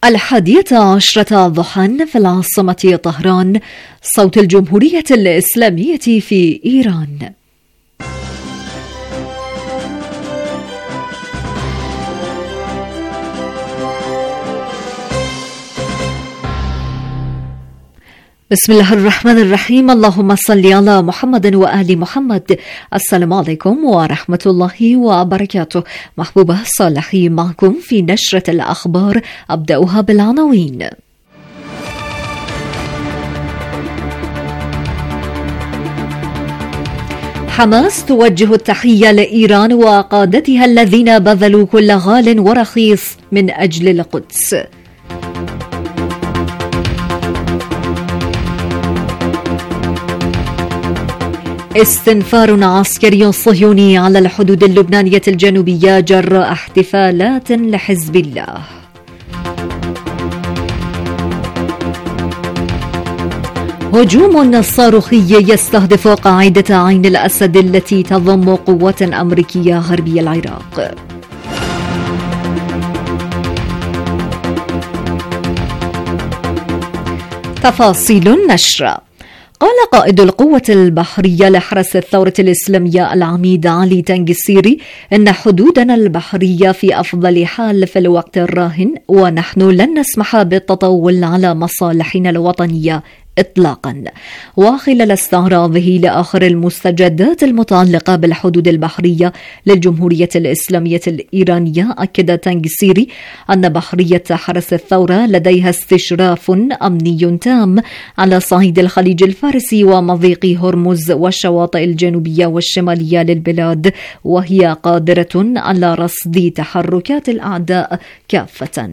11 ضحى في العاصمة طهران، صوت الجمهورية الإسلامية في إيران. بسم الله الرحمن الرحيم. اللهم صل على محمد وآل محمد. السلام عليكم ورحمة الله وبركاته. محبوبة صالحي معكم في نشرة الأخبار، أبدأها بالعناوين. حماس توجه التحية لإيران وقادتها الذين بذلوا كل غال ورخيص من أجل القدس. استنفار عسكري صهيوني على الحدود اللبنانية الجنوبية جراء احتفالات لحزب الله. هجوم صاروخي يستهدف قاعدة عين الأسد التي تضم قوات أمريكية غربي العراق. تفاصيل النشر. قال قائد القوة البحرية لحرس الثورة الإسلامية العميد علي تنجسيري إن حدودنا البحرية في أفضل حال في الوقت الراهن، ونحن لن نسمح بالتطاول على مصالحنا الوطنية إطلاقا. وخلال استعراضه لآخر المستجدات المتعلقة بالحدود البحرية للجمهورية الإسلامية الإيرانية، أكد تنجسيري أن بحرية حرس الثورة لديها استشراف أمني تام على صعيد الخليج الفارسي ومضيق هرمز والشواطئ الجنوبية والشمالية للبلاد، وهي قادرة على رصد تحركات الأعداء كافة.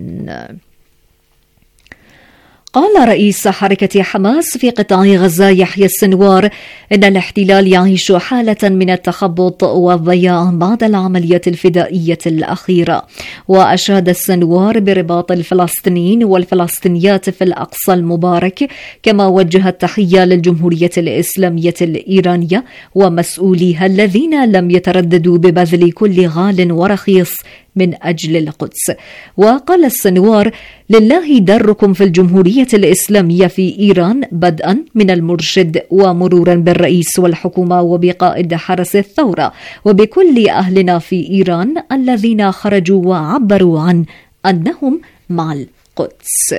قال رئيس حركة حماس في قطاع غزة يحيى السنوار إن الاحتلال يعيش حالة من التخبط والضياع بعد العملية الفدائية الأخيرة. وأشاد السنوار برباط الفلسطينيين والفلسطينيات في الأقصى المبارك، كما وجه التحية للجمهورية الإسلامية الإيرانية ومسؤوليها الذين لم يترددوا ببذل كل غال ورخيص من أجل القدس. وقال السنوار: لله دركم في الجمهورية الإسلامية في إيران، بدءا من المرشد ومرورا بالرئيس والحكومة وبقائد حرس الثورة وبكل أهلنا في إيران الذين خرجوا وعبروا عن أنهم مع القدس.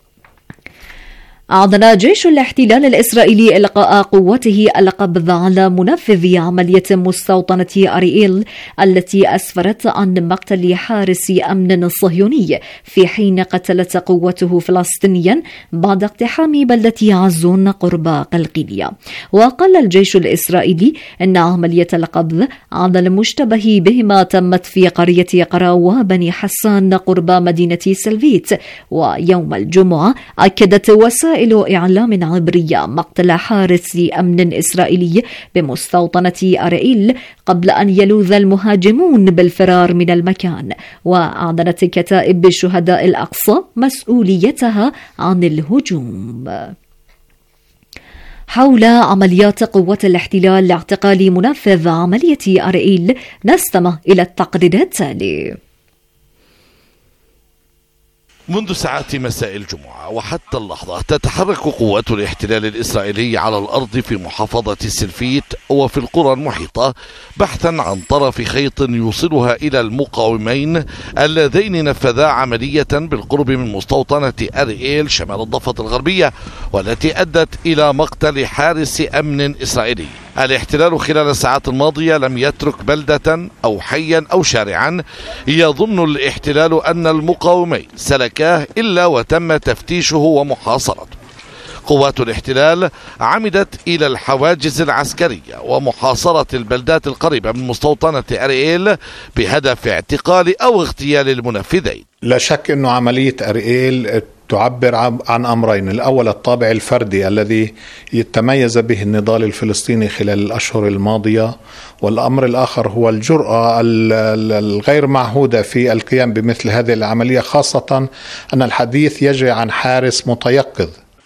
أعلن جيش الاحتلال الإسرائيلي إلقاء قوته القبض على منفذ عملية مستوطنة أريئيل التي أسفرت عن مقتل حارس أمن صهيوني، في حين قتلت قوته فلسطينيا بعد اقتحام بلدة عزون قرب قلقيلية. وقال الجيش الإسرائيلي أن عملية القبض على المشتبه بهما تمت في قرية قراوة بني حسان قرب مدينة سلفيت. ويوم الجمعة أكدت وسائل إعلام عبرية مقتل حارس أمن إسرائيلي بمستوطنة أريئيل قبل أن يلوذ المهاجمون بالفرار من المكان. وأعلنت كتائب شهداء الأقصى مسؤوليتها عن الهجوم. حول عمليات قوة الاحتلال لاعتقال منفذ عملية أريئيل نستمع إلى التقرير التالي. منذ ساعات مساء الجمعة وحتى اللحظة تتحرك قوات الاحتلال الإسرائيلي على الأرض في محافظة سلفيت وفي القرى المحيطة بحثا عن طرف خيط يوصلها إلى المقاومين اللذين نفذا عملية بالقرب من مستوطنة أريئيل شمال الضفة الغربية، والتي أدت إلى مقتل حارس أمن إسرائيلي. الاحتلال خلال الساعات الماضية لم يترك بلدة أو حيا أو شارعا يظن الاحتلال أن المقاومين سلكاه إلا وتم تفتيشه ومحاصرته. قوات الاحتلال عمدت إلى الحواجز العسكرية ومحاصرة البلدات القريبة من مستوطنة أريئيل بهدف اعتقال أو اغتيال المنفذين. لا شك أن عملية أريئيل تعبر عن أمرين: الأول الطابع الفردي الذي يتميز به النضال الفلسطيني خلال الأشهر الماضية، والأمر الآخر هو الجرأة الغير معهودة في القيام بمثل هذه العملية، خاصة أن الحديث يجري عن حارس متيقظ.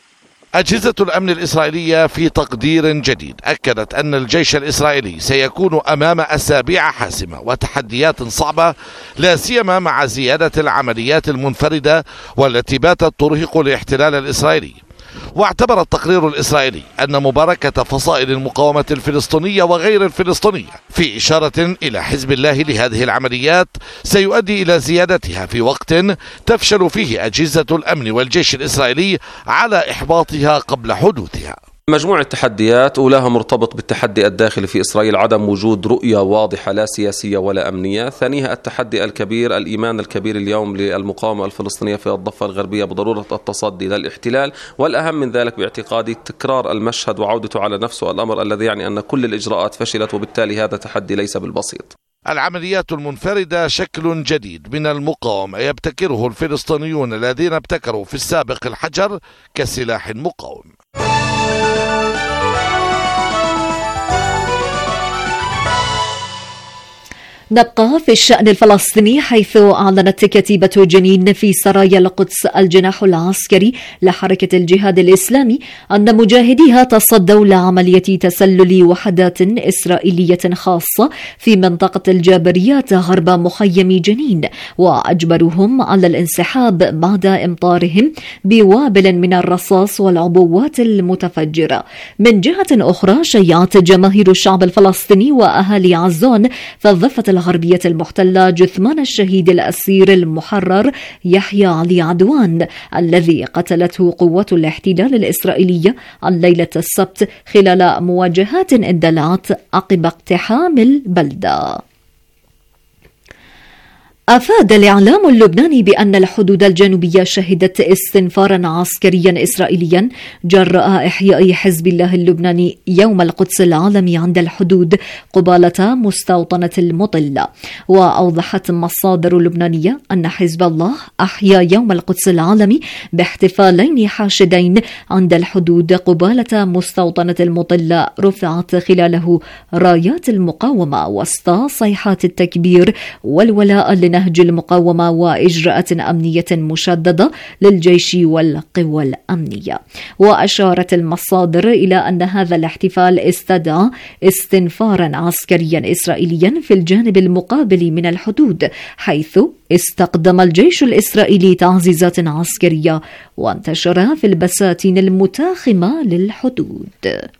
أجهزة الأمن الإسرائيلية في تقدير جديد أكدت أن الجيش الإسرائيلي سيكون أمام أسابيع حاسمة وتحديات صعبة، لا سيما مع زيادة العمليات المنفردة والتي باتت ترهق الاحتلال الإسرائيلي. واعتبر التقرير الإسرائيلي أن مباركة فصائل المقاومة الفلسطينية وغير الفلسطينية في إشارة إلى حزب الله لهذه العمليات سيؤدي إلى زيادتها في وقت تفشل فيه أجهزة الأمن والجيش الإسرائيلي على إحباطها قبل حدوثها. مجموعة تحديات، أولاها مرتبط بالتحدي الداخلي في إسرائيل، عدم وجود رؤية واضحة لا سياسية ولا أمنية. ثانيها التحدي الكبير، الإيمان الكبير اليوم للمقاومة الفلسطينية في الضفة الغربية بضرورة التصدي للاحتلال، والأهم من ذلك باعتقادي تكرار المشهد وعودته على نفسه، الأمر الذي يعني أن كل الإجراءات فشلت، وبالتالي هذا تحدي ليس بالبسيط. العمليات المنفردة شكل جديد من المقاومة يبتكره الفلسطينيون الذين ابتكروا في السابق الحجر كسلاح مقاوم. نبقى في الشأن الفلسطيني، حيث أعلنت كتيبة جنين في سرايا القدس الجناح العسكري لحركة الجهاد الإسلامي أن مجاهديها تصدوا لعملية تسلل وحدات إسرائيلية خاصة في منطقة الجابريات غرب مخيم جنين، وأجبروهم على الانسحاب بعد إمطارهم بوابل من الرصاص والعبوات المتفجرة. من جهة أخرى، شيعت جماهير الشعب الفلسطيني وأهالي عزون في الضفة الغربية المحتلة جثمان الشهيد الأسير المحرر يحيى علي عدوان الذي قتلته قوات الاحتلال الإسرائيلية الليلة السبت خلال مواجهات اندلعت عقب اقتحام البلدة. أفاد الإعلام اللبناني بأن الحدود الجنوبية شهدت استنفارا عسكريا إسرائيليا جراء إحياء حزب الله اللبناني يوم القدس العالمي عند الحدود قبالة مستوطنة المطلة. وأوضحت مصادر لبنانية أن حزب الله أحيا يوم القدس العالمي باحتفالين حاشدين عند الحدود قبالة مستوطنة المطلة رفعت خلاله رايات المقاومة وسط صيحات التكبير والولاء نهج المقاومة وإجراءات أمنية مشددة للجيش والقوى الأمنية. وأشارت المصادر إلى أن هذا الاحتفال استدعى استنفارا عسكريا إسرائيليا في الجانب المقابل من الحدود، حيث استقدم الجيش الإسرائيلي تعزيزات عسكرية وانتشر في البساتين المتاخمة للحدود.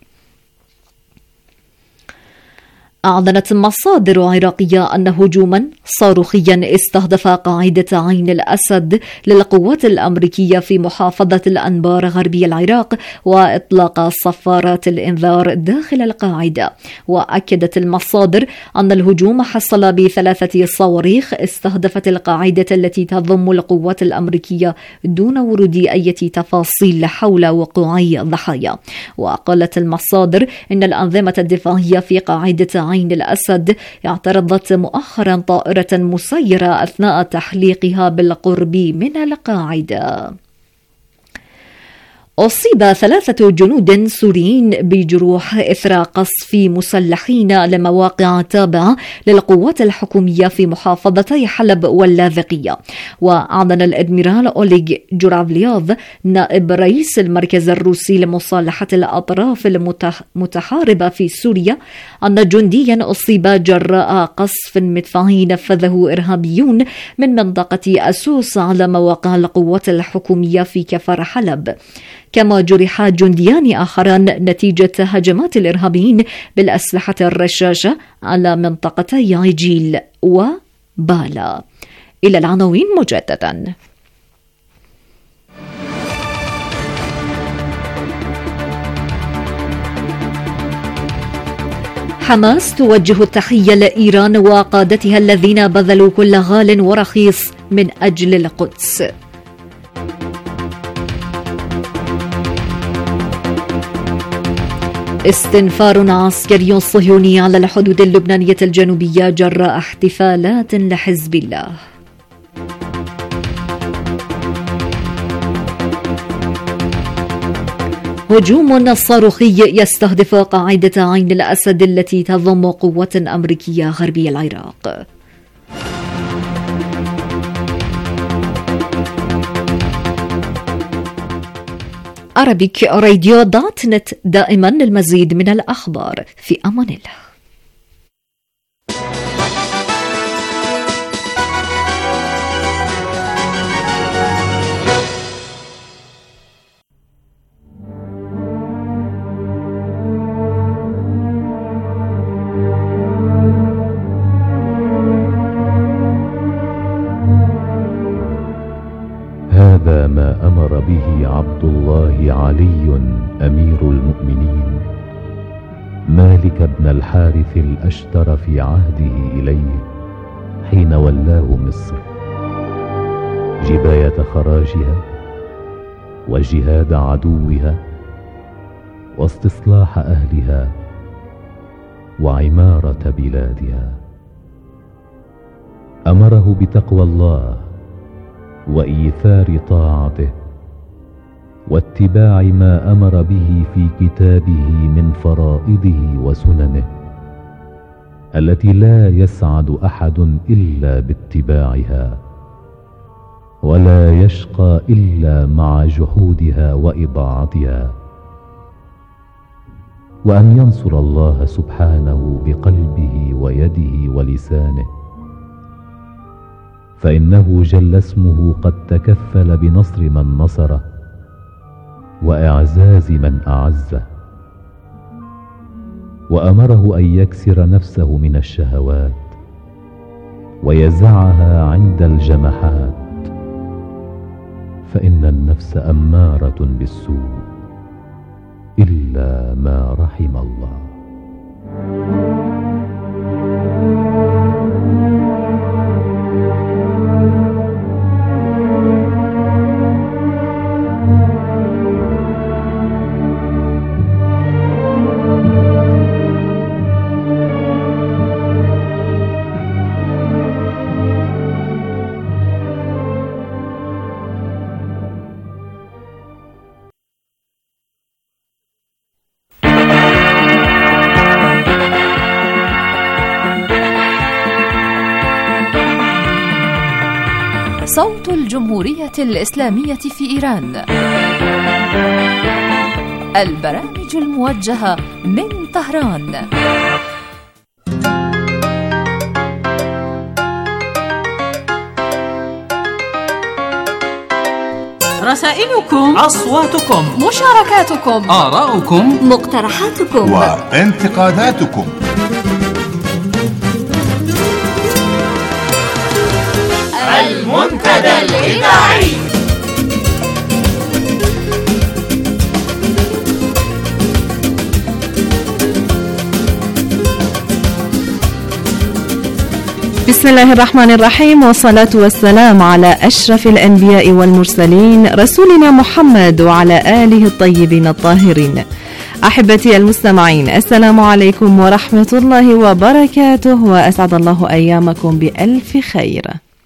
أعلنت مصادر عراقية أن هجوما صاروخيا استهدف قاعدة عين الأسد للقوات الأمريكية في محافظة الأنبار غربي العراق وإطلاق صفارات الإنذار داخل القاعدة. وأكدت المصادر أن الهجوم حصل ب3 صواريخ استهدفت القاعدة التي تضم القوات الأمريكية دون ورود أي تفاصيل حول وقوع ضحايا. وقالت المصادر إن الأنظمة الدفاعية في قاعدة عين الأسد اعترضت مؤخرا طائرة مسيرة أثناء تحليقها بالقرب من القاعدة. أصيب 3 جنود سوريين بجروح إثر قصف مسلحين لمواقع تابعة للقوات الحكومية في محافظتي حلب واللاذقية. وأعلن الأدميرال أوليغ جورافليوف نائب رئيس المركز الروسي لمصالحة الأطراف المتحاربة في سوريا أن جنديا أصيب جراء قصف مدفعي نفذه إرهابيون من منطقة أسوس على مواقع القوات الحكومية في كفر حلب. كما جرح جنديان آخران نتيجة هجمات الإرهابيين بالأسلحة الرشاشة على منطقتي عجيل وبالا. إلى العناوين مجددا. حماس توجه التحية لإيران وقادتها الذين بذلوا كل غال ورخيص من أجل القدس. استنفار عسكري صهيوني على الحدود اللبنانية الجنوبية جراء احتفالات لحزب الله. هجوم صاروخي يستهدف قاعدة عين الأسد التي تضم قوات أمريكية غربي العراق. arabicradio.net. دائما المزيد من الأخبار. في أمان الله. هذا ما أمر به عبد الله علي أمير المؤمنين مالك بن الحارث الأشتر في عهده إليه حين ولاه مصر، جباية خراجها وجهاد عدوها واستصلاح أهلها وعمارة بلادها. أمره بتقوى الله وإيثار طاعته واتباع ما أمر به في كتابه من فرائضه وسننه التي لا يسعد أحد إلا باتباعها ولا يشقى إلا مع جحودها وإضاعتها، وأن ينصر الله سبحانه بقلبه ويده ولسانه، فإنه جل اسمه قد تكفل بنصر من نصره وإعزاز من أعزه. وأمره أن يكسر نفسه من الشهوات ويزعها عند الجمحات، فإن النفس أمارة بالسوء إلا ما رحم الله. صوت الجمهورية الإسلامية في إيران. البرامج الموجهة من طهران. رسائلكم، أصواتكم، مشاركاتكم، آراؤكم، مقترحاتكم وانتقاداتكم. المنتدى الإذاعي. بسم الله الرحمن الرحيم، والصلاة والسلام على أشرف الأنبياء والمرسلين رسولنا محمد وعلى آله الطيبين الطاهرين. أحبتي المستمعين، السلام عليكم ورحمة الله وبركاته، وأسعد الله أيامكم بألف خير.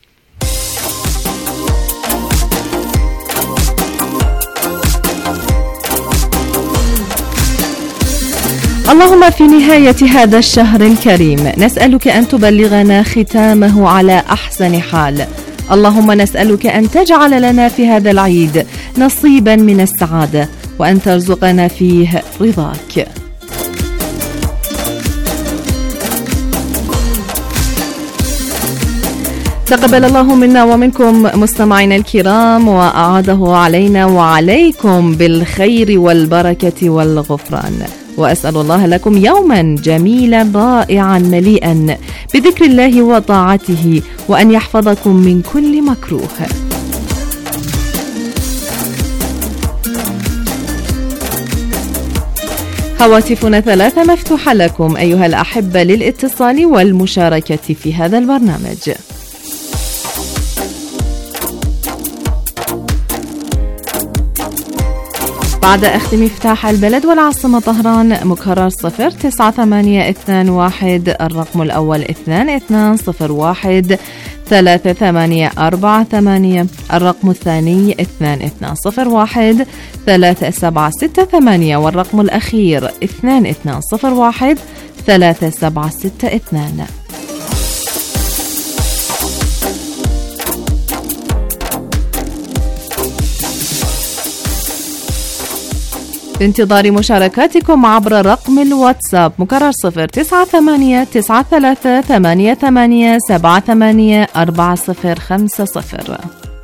اللهم في نهاية هذا الشهر الكريم نسألك أن تبلغنا ختامه على أحسن حال. اللهم نسألك أن تجعل لنا في هذا العيد نصيبا من السعادة، وأن ترزقنا فيه رضاك. تقبل الله منا ومنكم مستمعينا الكرام، وأعاده علينا وعليكم بالخير والبركة والغفران. وأسأل الله لكم يوما جميلا رائعا مليئا بذكر الله وطاعته، وأن يحفظكم من كل مكروه. هواتفنا 3 مفتوحة لكم أيها الأحبة للاتصال والمشاركة في هذا البرنامج. بعد أخذ مفتاح البلد والعاصمة طهران، مكرر 09821 الرقم الأول 2201 3848 الرقم الثاني 2201 3768 والرقم الأخير 2201 3762. بانتظار مشاركاتكم عبر رقم الواتساب مكرر 098-9388-784050.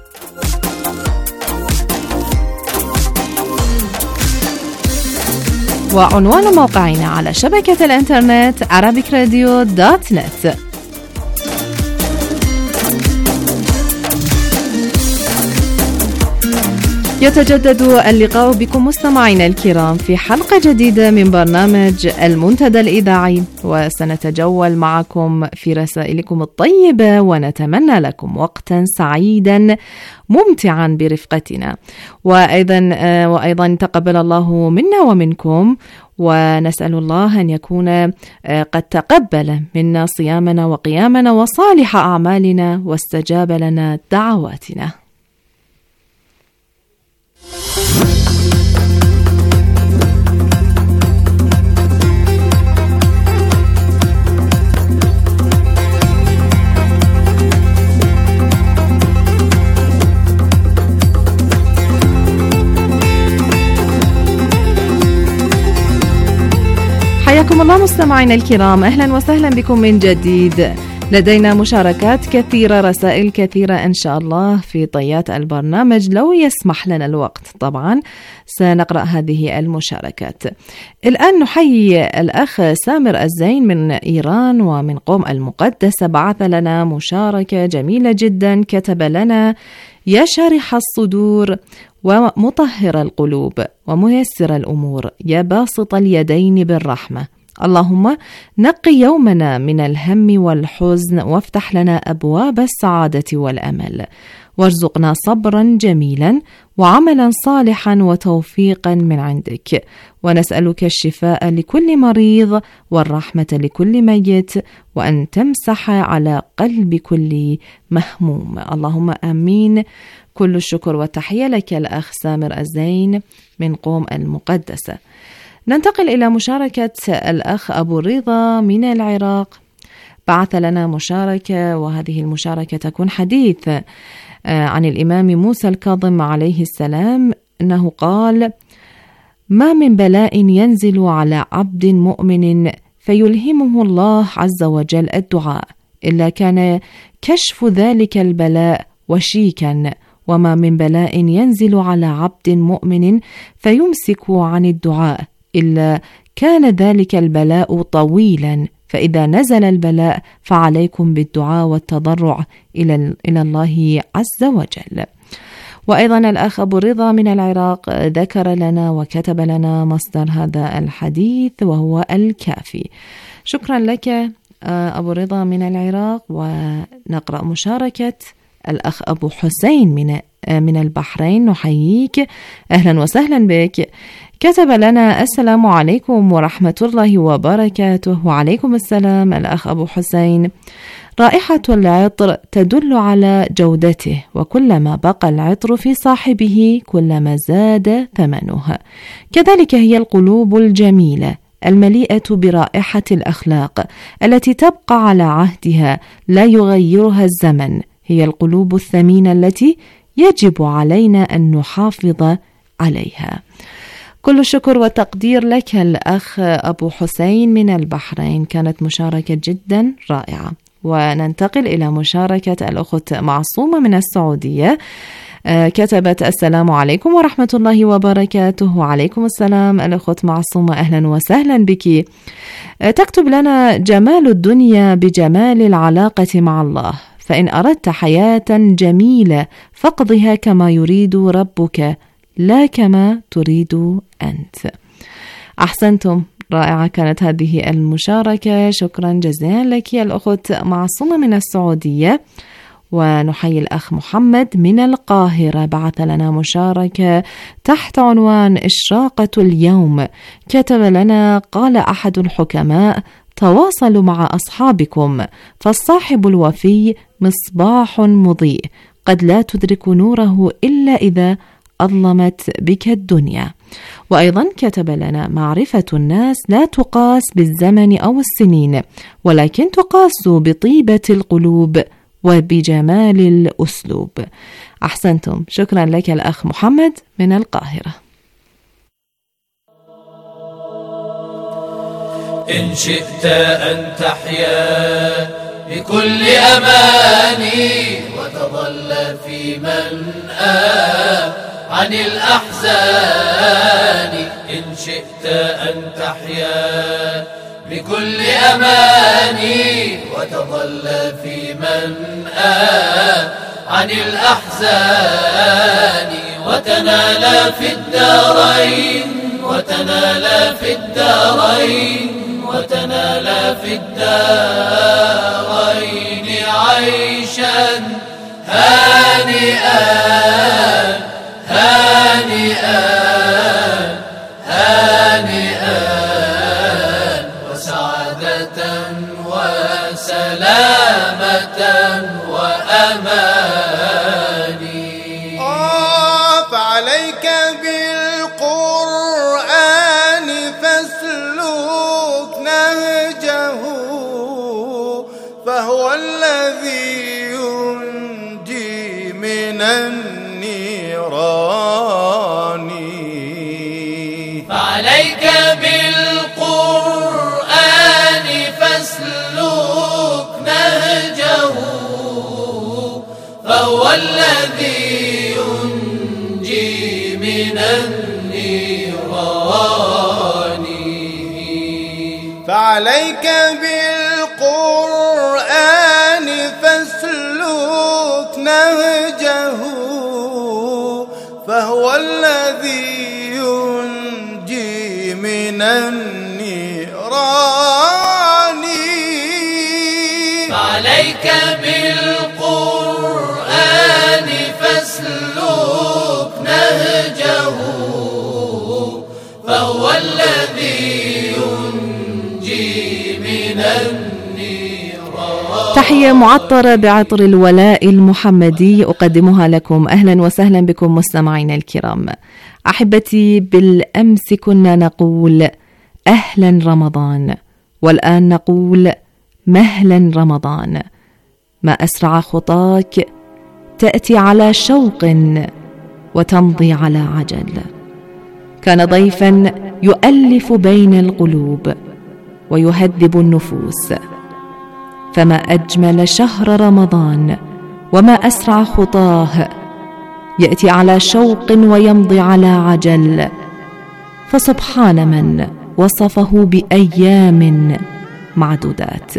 وعنوان موقعنا على شبكة الإنترنت arabicradio.net. يتجدد اللقاء بكم مستمعينا الكرام في حلقة جديدة من برنامج المنتدى الإذاعي، وسنتجول معكم في رسائلكم الطيبة ونتمنى لكم وقتا سعيدا ممتعا برفقتنا، وأيضا تقبل الله منا ومنكم، ونسأل الله أن يكون قد تقبل منا صيامنا وقيامنا وصالح أعمالنا واستجاب لنا دعواتنا. حياكم الله مستمعينا الكرام، أهلا وسهلا بكم من جديد. لدينا مشاركات كثيرة، رسائل كثيرة إن شاء الله في طيات البرنامج لو يسمح لنا الوقت. طبعا سنقرأ هذه المشاركات. الآن نحيي الأخ سامر الزين من إيران ومن قوم المقدسة، بعث لنا مشاركة جميلة جدا، كتب لنا: يا شارح الصدور ومطهر القلوب وميسر الأمور، يا باسط اليدين بالرحمة، اللهم نقي يومنا من الهم والحزن، وافتح لنا أبواب السعادة والأمل، وارزقنا صبرا جميلا وعملا صالحا وتوفيقا من عندك، ونسألك الشفاء لكل مريض والرحمة لكل ميت، وأن تمسح على قلب كل مهموم. اللهم آمين. كل الشكر والتحية لك الأخ سامر الزين من قوم المقدسة. ننتقل إلى مشاركة الأخ أبو الرضا من العراق، بعث لنا مشاركة، وهذه المشاركة تكون حديث عن الإمام موسى الكاظم عليه السلام، أنه قال: ما من بلاء ينزل على عبد مؤمن فيلهمه الله عز وجل الدعاء إلا كان كشف ذلك البلاء وشيكا، وما من بلاء ينزل على عبد مؤمن فيمسك عن الدعاء إلا كان ذلك البلاء طويلا، فإذا نزل البلاء فعليكم بالدعاء والتضرع إلى الله عز وجل. وأيضا الأخ أبو الرضا من العراق ذكر لنا وكتب لنا مصدر هذا الحديث وهو الكافي. شكرا لك أبو الرضا من العراق. ونقرأ مشاركة الأخ أبو حسين من البحرين، نحييك، أهلا وسهلا بك. كتب لنا: السلام عليكم ورحمة الله وبركاته. وعليكم السلام الأخ أبو حسين. رائحة العطر تدل على جودته، وكلما بقى العطر في صاحبه كلما زاد ثمنه. كذلك هي القلوب الجميلة المليئة برائحة الأخلاق التي تبقى على عهدها لا يغيرها الزمن، هي القلوب الثمينة التي يجب علينا أن نحافظ عليها. كل الشكر والتقدير لك الأخ أبو حسين من البحرين، كانت مشاركة جدا رائعة. وننتقل إلى مشاركة الأخت معصومة من السعودية، كتبت: السلام عليكم ورحمة الله وبركاته. وعليكم السلام الأخت معصومة، أهلا وسهلا بك. تكتب لنا: جمال الدنيا بجمال العلاقة مع الله، فإن أردت حياة جميلة فاقضها كما يريد ربك لا كما تريد أنت. أحسنتم، رائعة كانت هذه المشاركة، شكرا جزيلا لك يا الأخت معصومة من السعودية. ونحيي الأخ محمد من القاهرة، بعث لنا مشاركة تحت عنوان إشراقة اليوم، كتب لنا: قال أحد الحكماء: تواصلوا مع أصحابكم، فالصاحب الوفي مصباح مضيء قد لا تدرك نوره إلا إذا أظلمت بك الدنيا. وأيضا كتب لنا: معرفة الناس لا تقاس بالزمن أو السنين، ولكن تقاس بطيبة القلوب وبجمال الأسلوب. أحسنتم، شكرا لك الأخ محمد من القاهرة. إن شئت أن تحيا بكل أماني وتظل في منأى عن الأحزان. إن شئت أن تحيا بكل أماني وتظل في منأى عن الأحزان وتنال في الدارين وتنال في الدارين وتنال في الدارين عيشا هانئا هانئا هانئا وسعادة وسلامة وأماني. فعليك بالقرآن فاسلك نهجه فهو الذي ينجي من النيران. فعليك بالقرآن فاسلك نهجه فهو الذي ينجي من النيران. فعليك بالقرآن فاسلك نهجه فهو الذي ينجي من النيران. فعليك بالقرآن فاسلك نهجه فهو الذي ينجي من النيران. تحية معطرة بعطر الولاء المحمدي أقدمها لكم. أهلا وسهلا بكم مستمعينا الكرام. أحبتي، بالأمس كنا نقول أهلا رمضان، والآن نقول مهلا رمضان. ما أسرع خطاك تأتي على شوق وتمضي على عجل. كان ضيفا يؤلف بين القلوب ويهذب النفوس. فما أجمل شهر رمضان وما أسرع خطاه يأتي على شوق ويمضي على عجل. فسبحان من وصفه بأيام معدودات.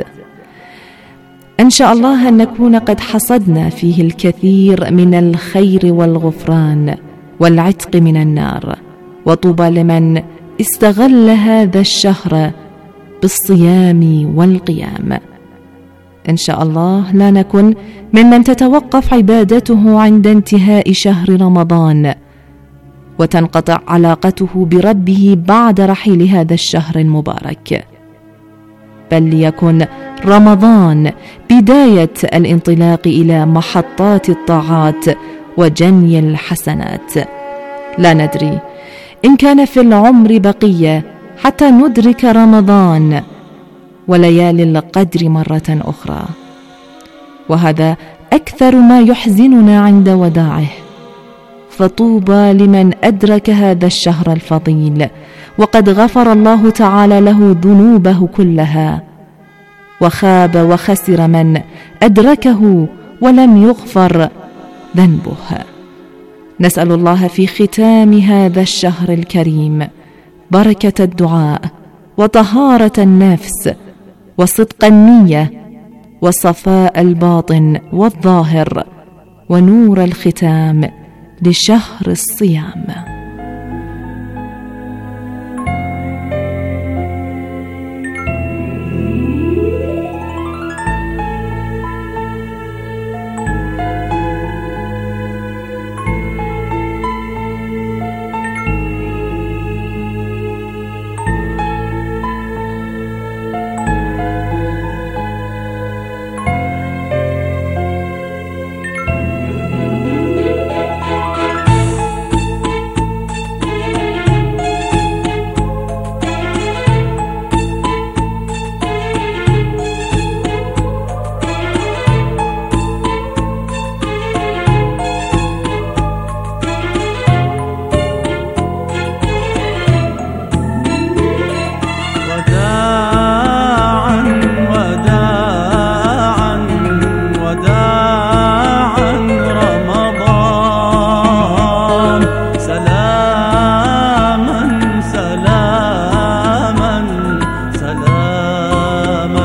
إن شاء الله أن نكون قد حصدنا فيه الكثير من الخير والغفران والعتق من النار. وطوبى لمن استغل هذا الشهر بالصيام والقيام. إن شاء الله لا نكن ممن تتوقف عبادته عند انتهاء شهر رمضان وتنقطع علاقته بربه بعد رحيل هذا الشهر المبارك، بل ليكن رمضان بداية الانطلاق إلى محطات الطاعات وجني الحسنات. لا ندري إن كان في العمر بقية حتى ندرك رمضان وليالي القدر مرة أخرى، وهذا أكثر ما يحزننا عند وداعه. فطوبى لمن أدرك هذا الشهر الفضيل وقد غفر الله تعالى له ذنوبه كلها، وخاب وخسر من أدركه ولم يغفر ذنبه. نسأل الله في ختام هذا الشهر الكريم بركة الدعاء وطهارة النفس وصدق النية وصفاء الباطن والظاهر ونور الختام لشهر الصيام. سلاما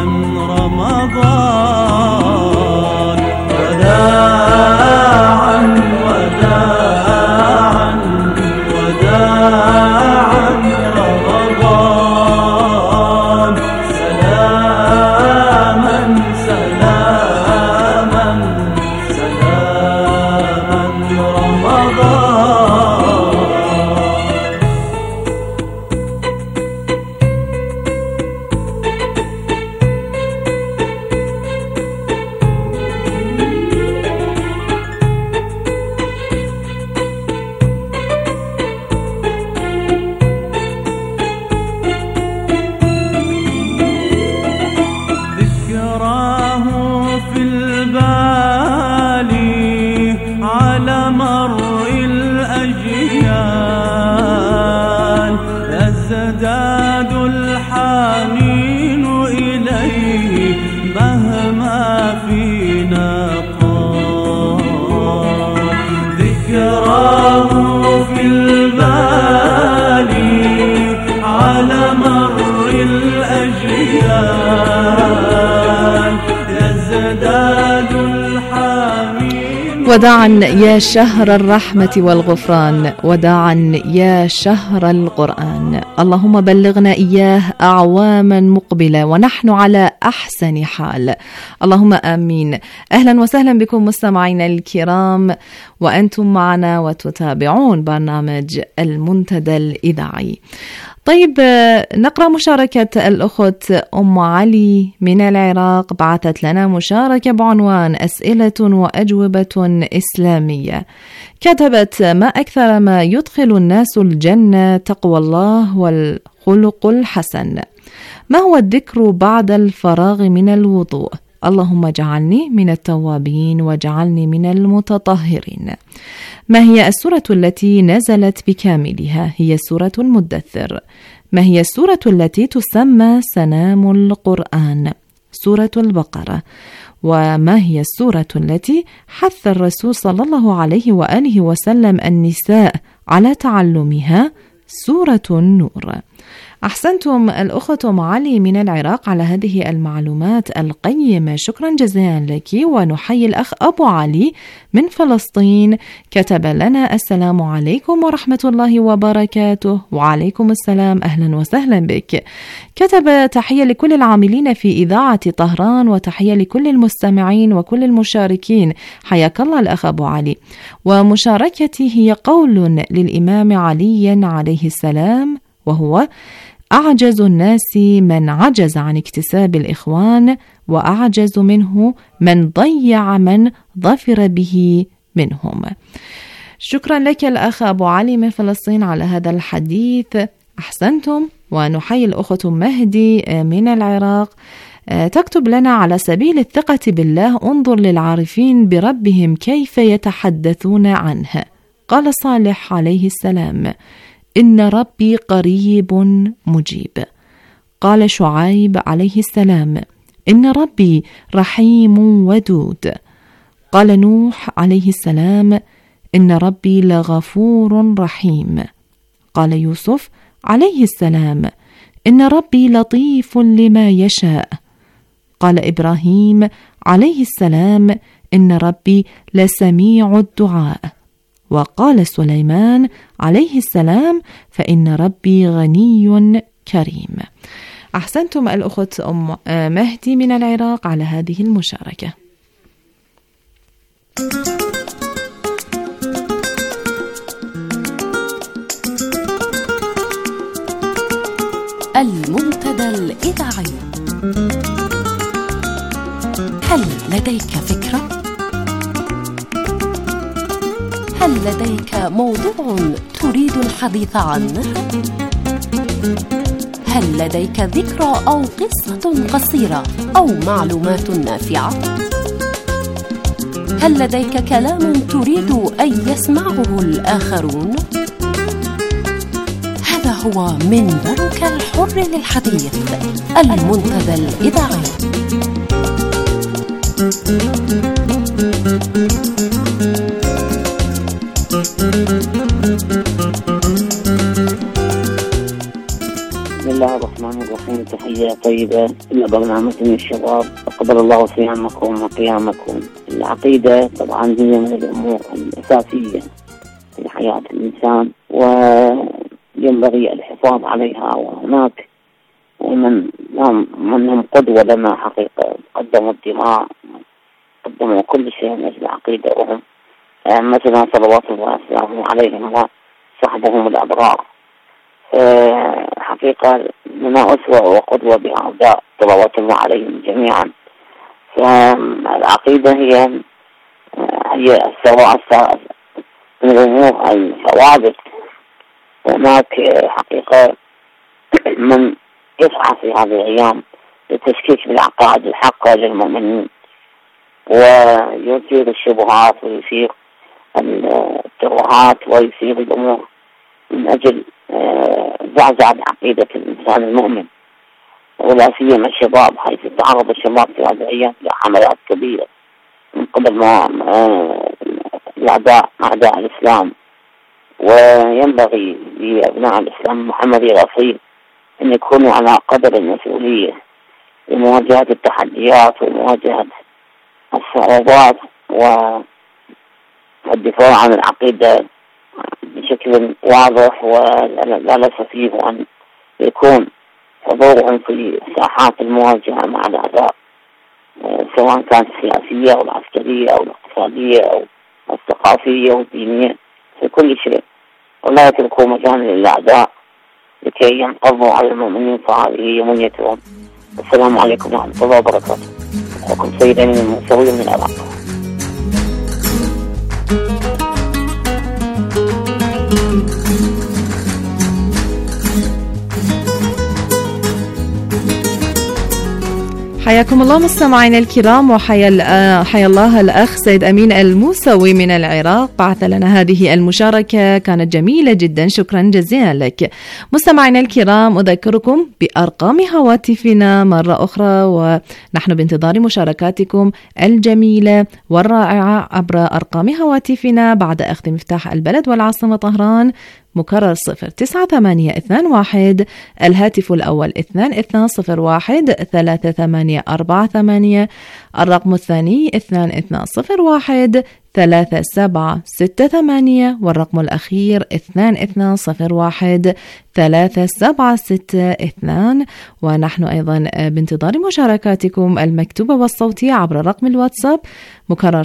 رمضان وداعا وداعا وداعا رمضان سلاما سلاما سلاما رمضان. ذكراه في البال على مر الأجيال يزداد الحنين إليه مهما فينا طال. ذكراه في البال على مر الأجيال يزداد الحنين. وداعا يا شهر الرحمة والغفران، وداعا يا شهر القرآن، اللهم بلغنا إياه أعواما مقبلة ونحن على أحسن حال، اللهم آمين. أهلا وسهلا بكم مستمعينا الكرام، وأنتم معنا وتتابعون برنامج المنتدى الإذاعي. طيب، نقرأ مشاركة الأخت أم علي من العراق، بعثت لنا مشاركة بعنوان أسئلة وأجوبة إسلامية. كتبت: ما أكثر ما يدخل الناس الجنة تقوى الله والخلق الحسن. ما هو الذكر بعد الفراغ من الوضوء؟ اللهم اجعلني من التوابين واجعلني من المتطهرين. ما هي السورة التي نزلت بكاملها؟ هي سورة المدثر. ما هي السورة التي تسمى سنام القرآن؟ سورة البقرة. وما هي السورة التي حث الرسول صلى الله عليه وآله وسلم النساء على تعلمها؟ سورة النور. أحسنتم الأخت أم علي من العراق على هذه المعلومات القيمة، شكرا جزيلا لك. ونحيي الأخ أبو علي من فلسطين، كتب لنا: السلام عليكم ورحمة الله وبركاته. وعليكم السلام، أهلا وسهلا بك. كتب: تحية لكل العاملين في إذاعة طهران، وتحية لكل المستمعين وكل المشاركين، حياك الله الأخ أبو علي. ومشاركتي هي قول للإمام علي عليه السلام، وهو: أعجز الناس من عجز عن اكتساب الإخوان، وأعجز منه من ضيع من ظفر به منهم. شكرا لك الأخ أبو علي من فلسطين على هذا الحديث، أحسنتم. ونحيي الأخت مهدي من العراق، تكتب لنا: على سبيل الثقة بالله انظر للعارفين بربهم كيف يتحدثون عنه. قال صالح عليه السلام: إن ربي قريب مجيب. قال شعيب عليه السلام: إن ربي رحيم ودود. قال نوح عليه السلام: إن ربي لغفور رحيم. قال يوسف عليه السلام: إن ربي لطيف لما يشاء. قال إبراهيم عليه السلام: إن ربي لسميع الدعاء. وقال سليمان عليه السلام: فإن ربي غني كريم. أحسنتم الأخت أم مهدي من العراق على هذه المشاركة. المنتدى الإذاعي. هل لديك فكرة؟ هل لديك موضوع تريد الحديث عنه؟ هل لديك ذكرى أو قصة قصيرة أو معلومات نافعة؟ هل لديك كلام تريد أن يسمعه الآخرون؟ هذا هو منبرك الحر للحديث، المنتدى الإذاعي. بسم الله الرحمن الرحيم. تحية تحية طيبة إلى برنامج الشباب، تقبل الله صيامكم وقيامكم. العقيدة طبعا هي من الأمور الأساسية في حياة الإنسان وينبغي الحفاظ عليها، وهناك منهم قدوة لنا حقيقة، قدموا الدماء، قدموا كل شيء من أجل العقيدة، وهم مثلا صلوات الله وسلامه عليهم وصحبهم الأبرار. حقيقة لنا أسوة وقدوة بهؤلاء صلوات الله عليهم جميعا. فالعقيدة هي السواء من الأمور الثوابت. هناك حقيقة من يسعى في هذه الأيام للتشكيك بالعقائد الحقة للمؤمنين، ويثير الشبهات ويثير الترهات ويثير الأمور من أجل زعزعة عقيدة الإنسان المؤمن، ولا سيما الشباب، حيث تعرض الشباب في هذه الأيام لحملات كبيرة من قبل أعداء الإسلام. وينبغي لأبناء الإسلام المحمدي الأصيل أن يكونوا على قدر المسؤولية لمواجهة التحديات ومواجهة الصعوبات والدفاع عن العقيدة بشكل واضح ولا ليس فيه، وأن يكون حضورهم في ساحات المواجهة مع الأعداء سواء كانت السياسية أو العسكرية أو الاقتصادية أو الثقافية والدينية، في كل شيء، ولا يتركوا مجال للأعداء لكي ينقضوا على المؤمنين، فهذه منيتهم. السلام عليكم ورحمة الله وبركاته. أخوكم سيد أمين الموسوي من العراق. حياكم الله مستمعينا الكرام، وحيا الله الأخ سيد أمين الموسوي من العراق، بعث لنا هذه المشاركة، كانت جميلة جدا، شكرا جزيلا لك. مستمعينا الكرام، أذكركم بأرقام هواتفنا مرة أخرى، ونحن بانتظار مشاركاتكم الجميلة والرائعة عبر أرقام هواتفنا بعد أخذ مفتاح البلد والعاصمة طهران، مكرر 09821، الهاتف الأول 22013848، الرقم الثاني 22013768، والرقم الأخير 22013762. ونحن أيضا بانتظار مشاركاتكم المكتوبة والصوتية عبر رقم الواتساب مكرر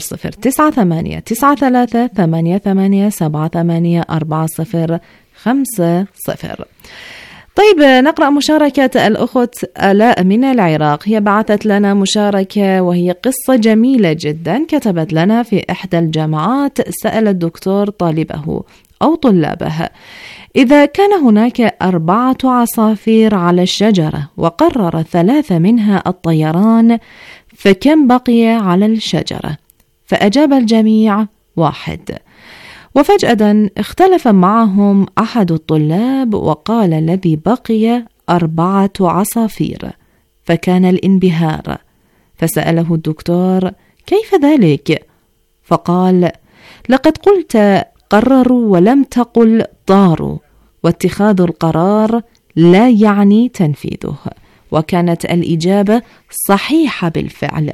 0988878784050. طيب، نقرأ مشاركة الأخت آلاء من العراق. هي بعثت لنا مشاركة وهي قصة جميلة جدا. كتبت لنا: في إحدى الجامعات سأل الدكتور طالبه أو طلابه إذا كان هناك 4 عصافير على الشجرة وقرر 3 منها الطيران، فكم بقي على الشجرة؟ فأجاب الجميع 1. وفجأة اختلف معهم أحد الطلاب وقال الذي بقي 4 عصافير، فكان الانبهار. فسأله الدكتور: كيف ذلك؟ فقال: لقد قلت قرروا ولم تقل طاروا، واتخاذ القرار لا يعني تنفيذه. وكانت الإجابة صحيحة بالفعل.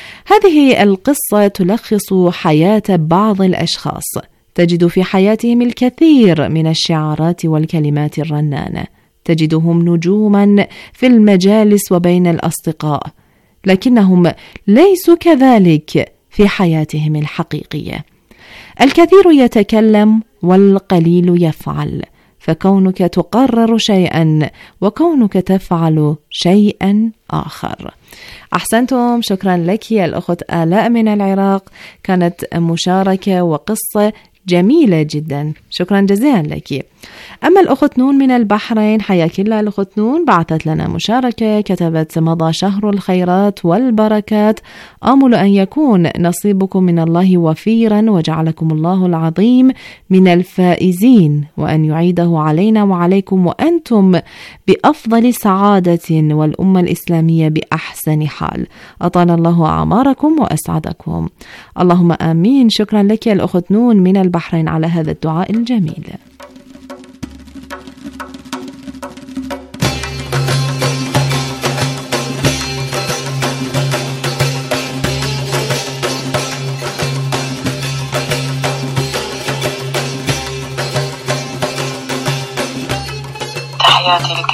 هذه القصة تلخص حياة بعض الأشخاص، تجد في حياتهم الكثير من الشعارات والكلمات الرنانة، تجدهم نجوما في المجالس وبين الأصدقاء، لكنهم ليسوا كذلك في حياتهم الحقيقية. الكثير يتكلم والقليل يفعل، فكونك تقرر شيئا وكونك تفعل شيئا آخر. أحسنتم، شكرا لك يا الأخت آلاء من العراق، كانت مشاركة وقصة جميلة جدا، شكرا جزيلا لك. أما الأخت نون من البحرين، حياك الله الأخت نون، بعثت لنا مشاركة. كتبت: مضى شهر الخيرات والبركات، آمل أن يكون نصيبكم من الله وفيرا، وجعلكم الله العظيم من الفائزين، وأن يعيده علينا وعليكم وأنتم بأفضل سعادة، والأمة الإسلامية بأحسن حال. أطال الله أعماركم وأسعدكم، اللهم آمين. شكرا لك يا الأخت نون من البحرين على هذا الدعاء الجميل.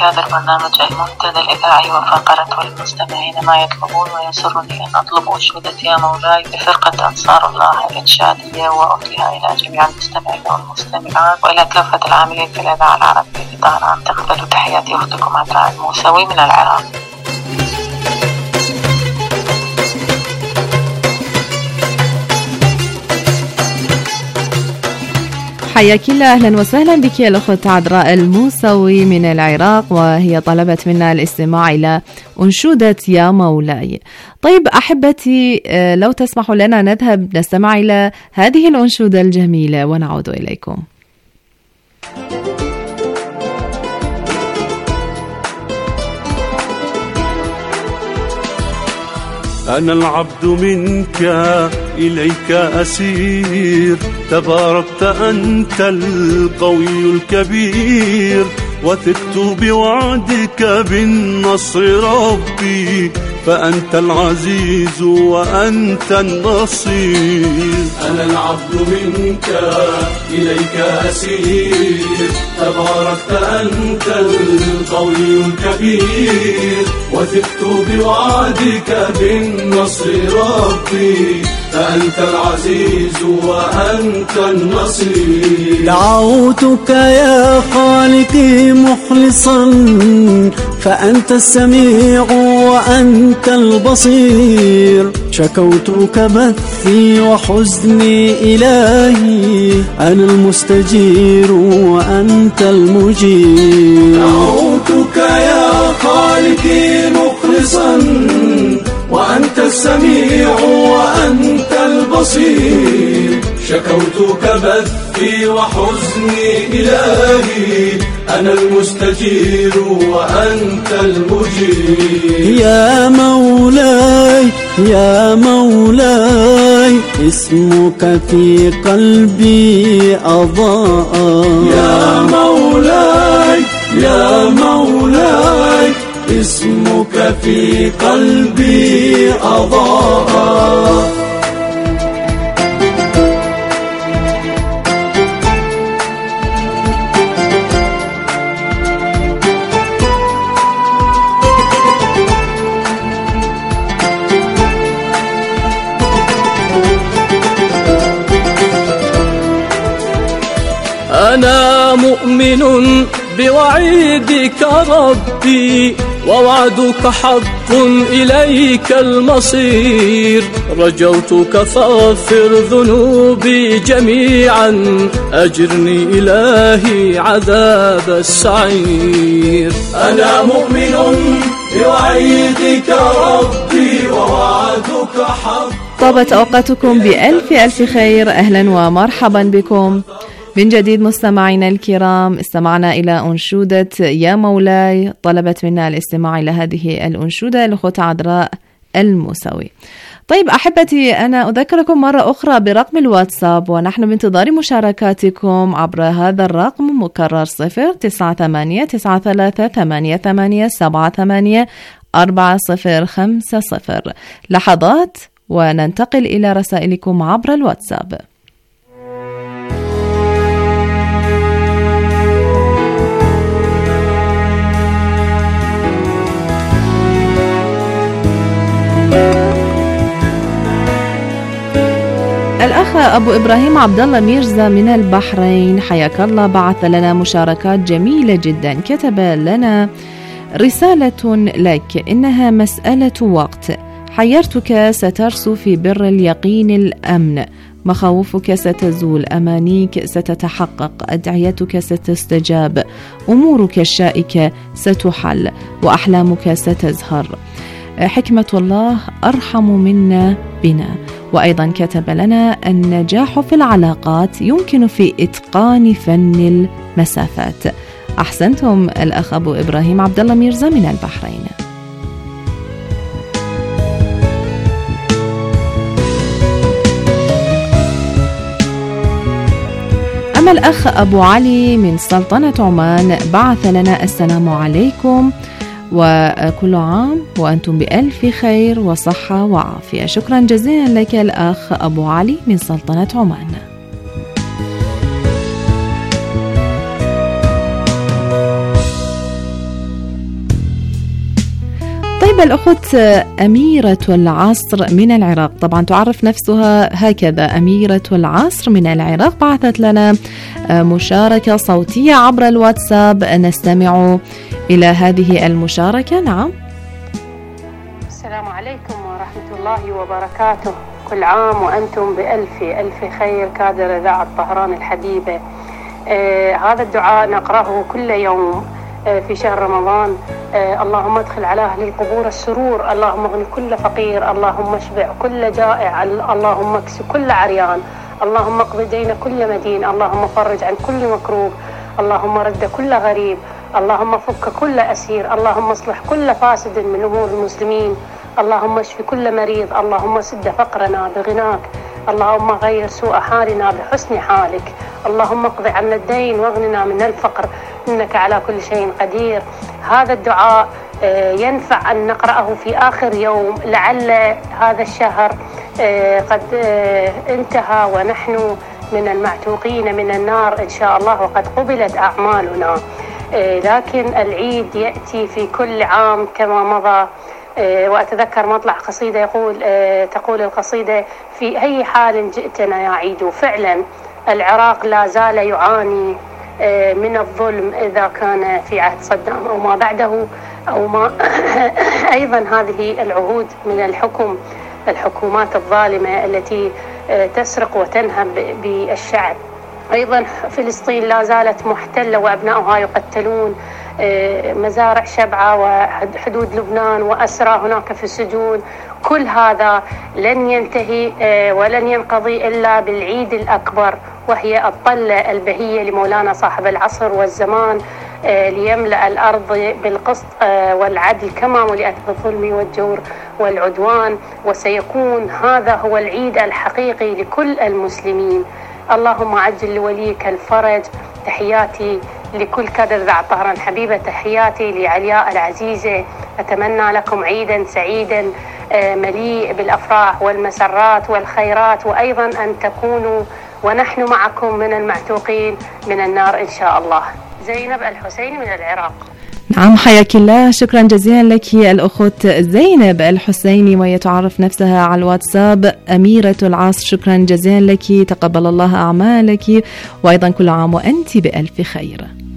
هذا البرنامج الممتد الإذاعي وفقرته المستمعين ما يطلبون، ويسرني أن أطلب أنشودة يا مولاي لفرقة أنصار الله الإنشادية وأهديها إلى جميع المستمعين والمستمعات وإلى كافة العاملين في الإذاعة العربية في طهران. تقبلوا تحياتي أختكم عذراء الموسوي من العراق. حياك الله، أهلا وسهلا بك يا الأخت عذراء الموسوي من العراق، وهي طلبت منا الاستماع إلى أنشودة يا مولاي. طيب أحبتي، لو تسمحوا لنا نذهب نستمع إلى هذه الأنشودة الجميلة ونعود إليكم. أنا العبد منك إليك أسير، تباركت أنت القوي الكبير، وثقت بوعدك بالنصر ربي، فأنت العزيز وأنت النصير. أنا العبد منك إليك أسير، تباركت أنت القوي الكبير، وثقت بوعدك بالنصر ربي، فأنت العزيز وأنت النصير. دعوتك يا خالقي مخلصا، فأنت السميع وأنت البصير، شكوتك بثي وحزني إلهي، أنا المستجير وأنت المجير. دعوتك يا خالقي مخلصا، وأنت السميع وأنت البصير، شكوتك بثي وحزني إلهي، أنا المستجير وأنت المجير. يا مولاي يا مولاي، اسمك في قلبي أضاء. يا مولاي يا مولاي، اسمك في قلبي أضاء. أنا مؤمن بوعيدك ربي، ووعدك حق إليك المصير، رجوتك فاغفر ذنوبي جميعا، أجرني إلهي عذاب السعير. أنا مؤمن بوعيدك ربي، ووعدك حق. طابت أوقاتكم بألف ألف خير، أهلا ومرحبا بكم من جديد مستمعينا الكرام. استمعنا إلى أنشودة يا مولاي، طلبت منا الاستماع إلى هذه الأنشودة الأخت عذراء الموسوي. طيب أحبتي، أنا أذكركم مرة أخرى برقم الواتساب، ونحن بانتظار مشاركاتكم عبر هذا الرقم مكرر 098-88-78-78-4050. لحظات وننتقل إلى رسائلكم عبر الواتساب. الأخ أبو إبراهيم عبد الله ميرزا من البحرين، حياك الله، بعث لنا مشاركات جميلة جدا. كتب لنا رسالة لك، إنها مسألة وقت، حيرتك سترسو في بر اليقين الأمن، مخاوفك ستزول، أمانيك ستتحقق، أدعيتك ستستجاب، أمورك الشائكة ستحل، وأحلامك ستزهر، حكمة الله أرحم منا بنا. وأيضا كتب لنا النجاح في العلاقات يمكن في إتقان فن المسافات. أحسنتم الأخ أبو إبراهيم عبد الله ميرزا من البحرين. أما الأخ أبو علي من سلطنة عمان بعث لنا السلام عليكم وكل عام وأنتم بألف خير وصحة وعافية. شكرا جزيلا لك الأخ أبو علي من سلطنة عمان. طيب الأخت أميرة العصر من العراق، طبعا تعرف نفسها هكذا أميرة العصر من العراق، بعثت لنا مشاركة صوتية عبر الواتساب، نستمع إلى هذه المشاركة. نعم. السلام عليكم ورحمة الله وبركاته، كل عام وأنتم بألف ألف خير. كادر إذاعة طهران الحبيبة، هذا الدعاء نقرأه كل يوم في شهر رمضان. اللهم ادخل على أهل القبور السرور، اللهم اغن كل فقير، اللهم اشبع كل جائع، اللهم اكس كل عريان، اللهم اقض دين كل مدين، اللهم فرج عن كل مكروب، اللهم رد كل غريب، اللهم فك كل أسير، اللهم اصلح كل فاسد من أمور المسلمين، اللهم اشف كل مريض، اللهم سد فقرنا بغناك، اللهم غير سوء حالنا بحسن حالك، اللهم اقض عنا الدين واغننا من الفقر، إنك على كل شيء قدير. هذا الدعاء ينفع أن نقرأه في آخر يوم، لعل هذا الشهر قد انتهى ونحن من المعتوقين من النار إن شاء الله، وقد قبلت أعمالنا، لكن العيد يأتي في كل عام كما مضى. وأتذكر مطلع قصيدة تقول القصيدة: في أي حال جئتنا يا عيد. فعلا العراق لا زال يعاني من الظلم، إذا كان في عهد صدام أو ما بعده أو ما أيضا هذه العهود من الحكومات الظالمة التي تسرق وتنهب بالشعب. أيضا فلسطين لا زالت محتلة وأبنائها يقتلون، مزارع شبعة وحدود لبنان وأسرى هناك في السجون. كل هذا لن ينتهي ولن ينقضي إلا بالعيد الأكبر، وهي الطلة البهية لمولانا صاحب العصر والزمان، ليملأ الأرض بالقسط والعدل كما ملئت بالظلم والجور والعدوان، وسيكون هذا هو العيد الحقيقي لكل المسلمين. اللهم عجل لوليك الفرج. تحياتي لكل كادر إذاعة طهران حبيبة، تحياتي لعلياء العزيزة، أتمنى لكم عيدا سعيدا مليء بالأفراح والمسرات والخيرات، وأيضا أن تكونوا ونحن معكم من المعتوقين من النار إن شاء الله. زينب الحسيني من العراق. نعم، حياك الله، شكرا جزيلا لك الأخت زينب الحسيني، ويتعرف نفسها على الواتساب أميرة العصر. شكرا جزيلا لك، تقبل الله أعمالك، وأيضا كل عام وأنت بألف خير.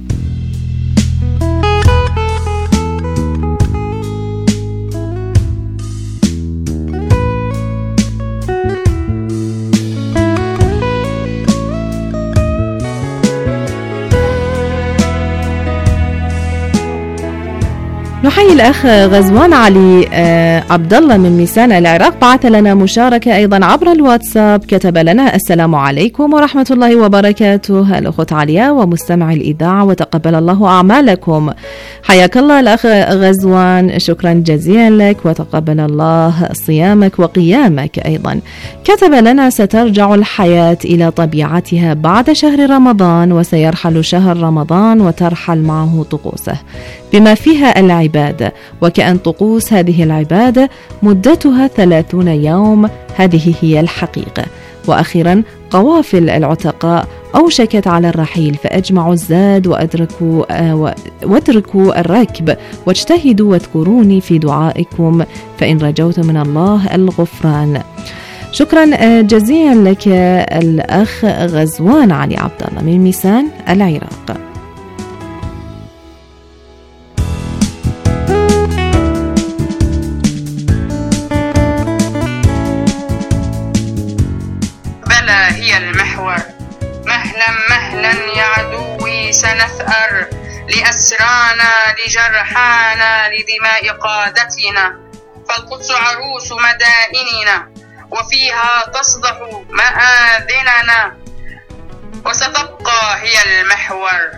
نحيي الأخ غزوان علي عبد الله من ميسان العراق، بعث لنا مشاركة أيضا عبر الواتساب، كتب لنا: السلام عليكم ورحمة الله وبركاته، الأخت عليا ومستمع الإذاعة، وتقبل الله أعمالكم. حياك الله الأخ غزوان، شكرا جزيلا لك، وتقبل الله صيامك وقيامك. أيضا كتب لنا: سترجع الحياة إلى طبيعتها بعد شهر رمضان، وسيرحل شهر رمضان وترحل معه طقوسه بما فيها العبادة، وكأن طقوس هذه العبادة مدتها 30 يوم، هذه هي الحقيقة. وأخيرا قوافل العتقاء أوشكت على الرحيل، فأجمعوا الزاد واتركوا الركب، واجتهدوا واذكروني في دعائكم، فإن رجوت من الله الغفران. شكرا جزيلا لك الأخ غزوان علي عبد الله من ميسان العراق. هي المحور. مهلا مهلا يا عدوي سنثأر لأسرانا لجرحانا لدماء قادتنا، فالقدس عروس مدائننا وفيها تصدح مآذننا، وستبقى هي المحور.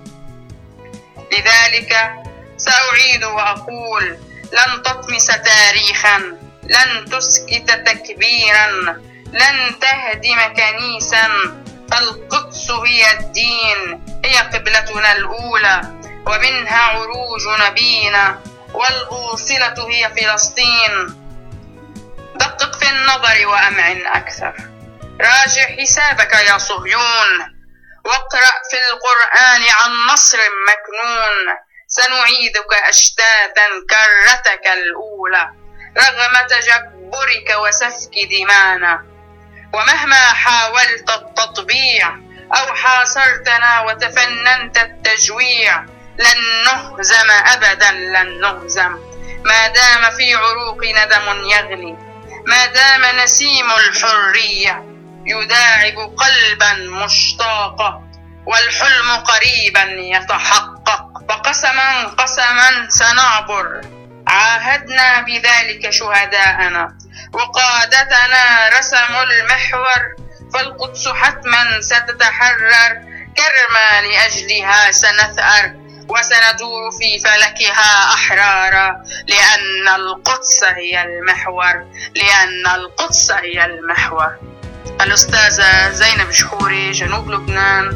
لذلك سأعيد وأقول: لن تطمس تاريخا، لن تسكت تكبيرا، لن تهدم كنيسا، فالقدس هي الدين، هي قبلتنا الأولى، ومنها عروج نبينا، والبوصلة هي فلسطين. دقق في النظر وأمعن أكثر، راجع حسابك يا صهيون، واقرأ في القرآن عن نصر مكنون سنعيدك أشتاتا كرتك الأولى رغم تجبرك وسفك دمانا. ومهما حاولت التطبيع أو حاصرتنا وتفننت التجويع لن نهزم أبدا، لن نهزم ما دام في عروقنا دم يغلي، ما دام نسيم الحرية يداعب قلبا مشتاقا والحلم قريبا يتحقق. فقسما قسما سنعبر، عاهدنا بذلك شهداءنا وقادتنا رسموا المحور، فالقدس حتما ستتحرر كرما لأجلها سنثأر وسندور في فلكها أحرارا، لأن القدس هي المحور، لأن القدس هي المحور. الأستاذة زينب شحوري، جنوب لبنان.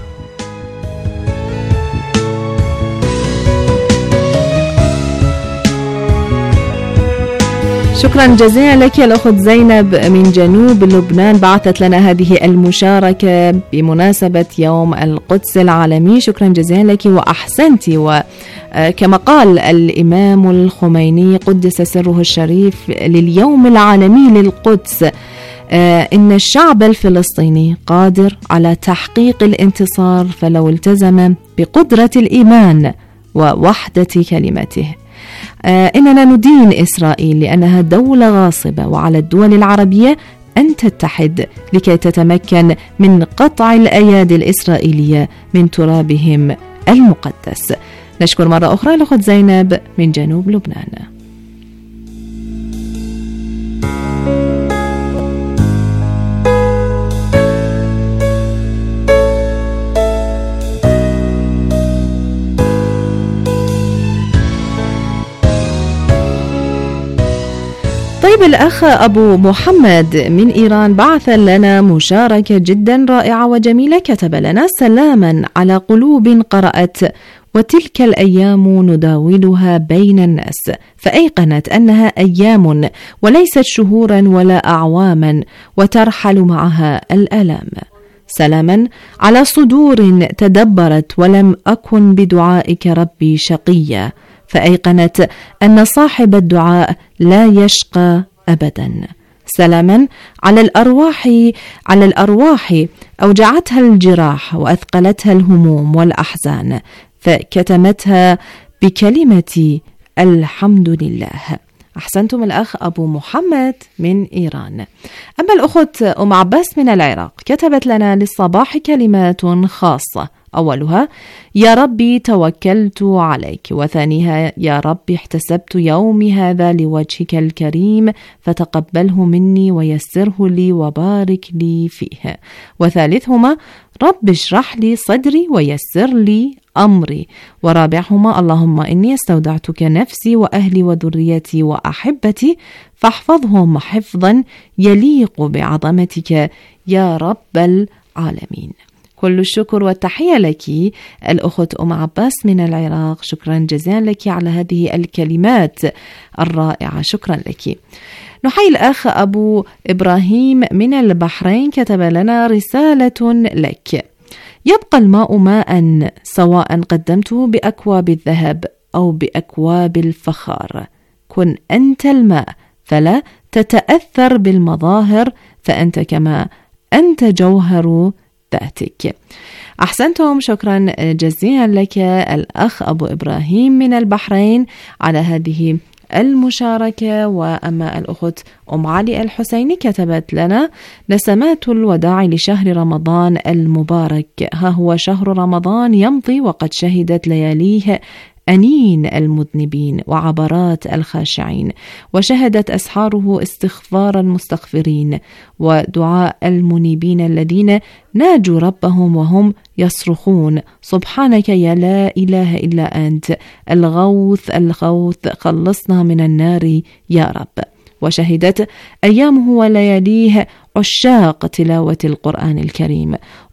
شكرا جزيلا لك يا الأخت زينب من جنوب لبنان، بعثت لنا هذه المشاركة بمناسبة يوم القدس العالمي. شكرا جزيلا لك وأحسنتي. وكما قال الإمام الخميني قدس سره الشريف لليوم العالمي للقدس، إن الشعب الفلسطيني قادر على تحقيق الانتصار فلو التزم بقدرة الإيمان ووحدة كلمته. إننا ندين إسرائيل لأنها دولة غاصبة، وعلى الدول العربية أن تتحد لكي تتمكن من قطع الأيادي الإسرائيلية من ترابهم المقدس. نشكر مرة أخرى الأخت زينب من جنوب لبنان. طيب، الأخ أبو محمد من إيران بعث لنا مشاركة جدا رائعة وجميلة. كتب لنا: سلاما على قلوب قرأت وتلك الأيام نداولها بين الناس، فأيقنت أنها أيام وليست شهورا ولا أعواما، وترحل معها الآلام. سلاما على صدور تدبرت ولم أكن بدعائك ربي شقيا، فأيقنت أن صاحب الدعاء لا يشقى أبدا. سلاما على الأرواح أوجعتها الجراح وأثقلتها الهموم والأحزان، فكتمتها بكلمة الحمد لله. أحسنتم الأخ أبو محمد من إيران. أما الأخت أم عباس من العراق كتبت لنا للصباح كلمات خاصة، أولها: يا ربي توكلت عليك، وثانيها: يا ربي احتسبت يومي هذا لوجهك الكريم فتقبله مني ويسره لي وبارك لي فيه، وثالثهما: رب اشرح لي صدري ويسر لي أمري، ورابعهما: اللهم إني استودعتك نفسي وأهلي وذريتي وأحبتي فاحفظهم حفظا يليق بعظمتك يا رب العالمين. كل الشكر والتحية لك الأخت أم عباس من العراق. شكرا جزيلا لك على هذه الكلمات الرائعة، شكرا لك. نحيي الأخ أبو إبراهيم من البحرين، كتب لنا رسالة لك: يبقى الماء ماء سواء قدمته بأكواب الذهب أو بأكواب الفخار، كن أنت الماء فلا تتأثر بالمظاهر، فأنت كما أنت جوهر ذاتك. أحسنتم، شكرا جزيلا لك الأخ أبو إبراهيم من البحرين على هذه المشاركة. وأما الأخت أم علي الحسيني كتبت لنا: نسمات الوداع لشهر رمضان المبارك، ها هو شهر رمضان يمضي وقد شهدت لياليه أنين المذنبين وعبرات الخاشعين، وشهدت أسحاره استغفار المستغفرين ودعاء المنيبين الذين ناجوا ربهم وهم يصرخون: سبحانك يا لا إله إلا أنت الغوث الغوث، خلصنا من النار يا رب. وشهدت أيامه ولياليه عشاق تلاوة القرآن الكريم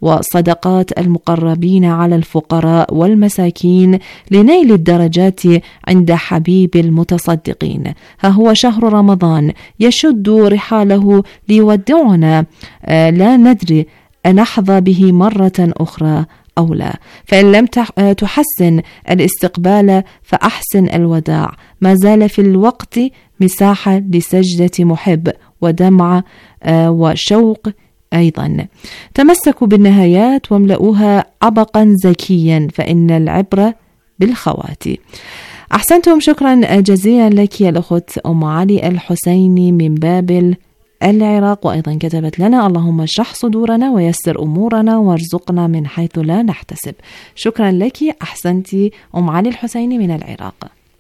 وصدقات المقربين على الفقراء والمساكين لنيل الدرجات عند حبيب المتصدقين. ها هو شهر رمضان يشد رحاله ليودعنا، لا ندري أنحظى به مرة أخرى أولى. فإن لم تحسن الاستقبال فأحسن الوداع، ما زال في الوقت مساحة لسجدة محب ودمع وشوق أيضا. تمسكوا بالنهايات واملؤوها عبقا زكيا، فإن العبرة بالخواتي. أحسنتم، شكرا جزيلا لك يا الأخت أم علي الحسيني من بابل العراق. وأيضا كتبت لنا: اللهم اشرح صدورنا ويسر أمورنا وارزقنا من حيث لا نحتسب. شكرا لك، أحسنتي أم علي الحسيني من العراق.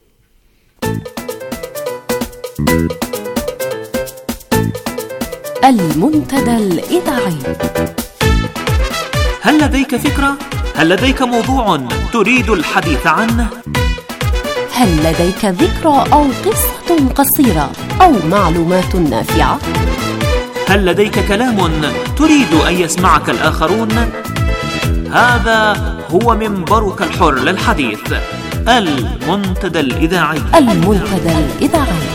المنتدى الإذاعي. هل لديك فكرة؟ هل لديك موضوع تريد الحديث عنه؟ هل لديك ذكرى أو قصة قصيرة أو معلومات نافعة؟ هل لديك كلام تريد أن يسمعك الآخرون؟ هذا هو منبرك الحر للحديث، المنتدى الإذاعي. المنتدى الإذاعي.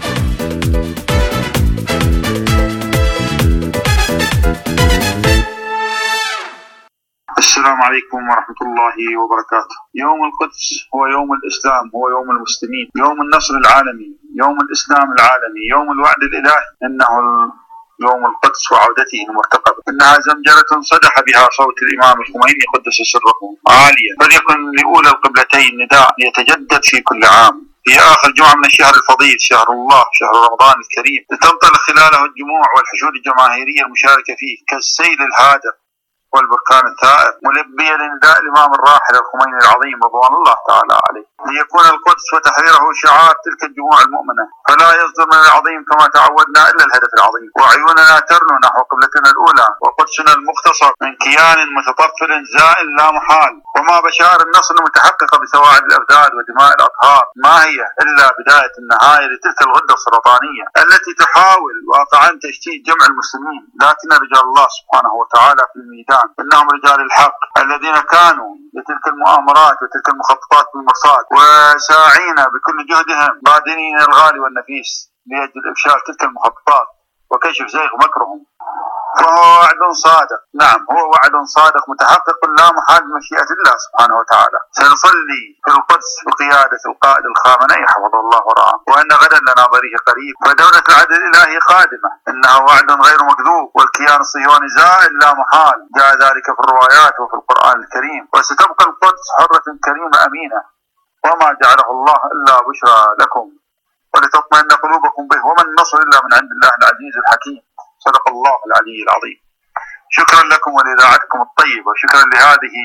السلام عليكم ورحمة الله وبركاته. يوم القدس هو يوم الإسلام، هو يوم المسلمين، يوم النصر العالمي، يوم الإسلام العالمي، يوم الوعد الإلهي. إنه يوم القدس وعودته المرتقبة، إنها زمجرة صدح بها صوت الإمام الخميني قدس سره عاليا، فليكن لأولى القبلتين نداء يتجدد في كل عام في آخر جمعة من الشهر الفضيل، شهر الله، شهر رمضان الكريم، لتنطلق خلاله الجموع والحشود الجماهيرية المشاركة فيه كالسيل الهادر والبركان الثائر، ملبيا لنداء الإمام الراحل الخميني العظيم رضوان الله تعالى عليه، ليكون القدس وتحريره شعار تلك الجموع المؤمنة، فلا يصدر من العظيم كما تعودنا إلا الهدف العظيم، وعيوننا ترنو نحو قبلتنا الأولى وقدسنا المختصر من كيان متطفل زائل لا محال. وما بشائر النصر المتحققة بسواعد الأبداد ودماء الأطهار ما هي إلا بداية النهاية لتلك الغدة السرطانية التي تحاول واقعا تشتيت جمع المسلمين، لكن رجال الله سبحانه وتعالى في الميدان، إنهم رجال الحق الذين كانوا لتلك المؤامرات وتلك المخططات بالمرصاد، وساعين بكل جهدهم بادنين الغالي والنفيس لأجل إفشال تلك المخططات وكشف زيغ مكرهم. فهو وعد صادق، نعم هو وعد صادق متحقق لا محال بمشيئة الله سبحانه وتعالى. سنصلي في القدس بقيادة القائد الخامنئي حفظه الله ورعاه، وأن غدا لنا ضريح قريب، فدولة العدل الإلهي قادمة، إنها وعد غير مكذوب، والكيان الصهيوني زائل لا محال، جاء ذلك في الروايات وفي القرآن الكريم. وستبقى القدس حرة كريمة أمينة، وما جعله الله إلا بشرى لكم ولتطمئن قلوبكم به، وما النصر إلا من عند الله العزيز الحكيم. صدق الله العلي العظيم. شكرا لكم ولإذاعتكم الطيبة، شكرا لهذه